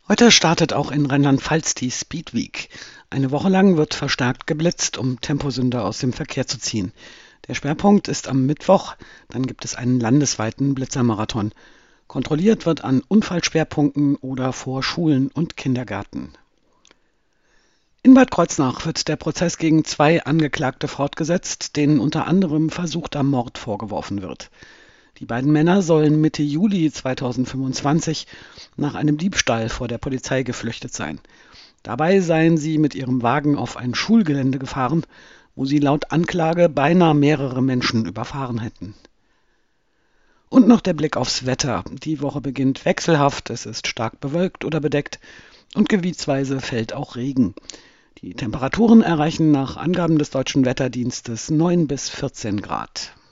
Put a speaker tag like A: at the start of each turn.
A: Heute startet auch in Rheinland-Pfalz die Speed Week. Eine Woche lang wird verstärkt geblitzt, um Temposünder aus dem Verkehr zu ziehen. Der Schwerpunkt ist am Mittwoch, dann gibt es einen landesweiten Blitzermarathon. Kontrolliert wird an Unfallschwerpunkten oder vor Schulen und Kindergärten. In Bad Kreuznach wird der Prozess gegen zwei Angeklagte fortgesetzt, denen unter anderem versuchter Mord vorgeworfen wird. Die beiden Männer sollen Mitte Juli 2025 nach einem Diebstahl vor der Polizei geflüchtet sein. Dabei seien sie mit ihrem Wagen auf ein Schulgelände gefahren, wo sie laut Anklage beinahe mehrere Menschen überfahren hätten. Und noch der Blick aufs Wetter. Die Woche beginnt wechselhaft, es ist stark bewölkt oder bedeckt und gebietsweise fällt auch Regen. Die Temperaturen erreichen nach Angaben des Deutschen Wetterdienstes 9 bis 14 Grad.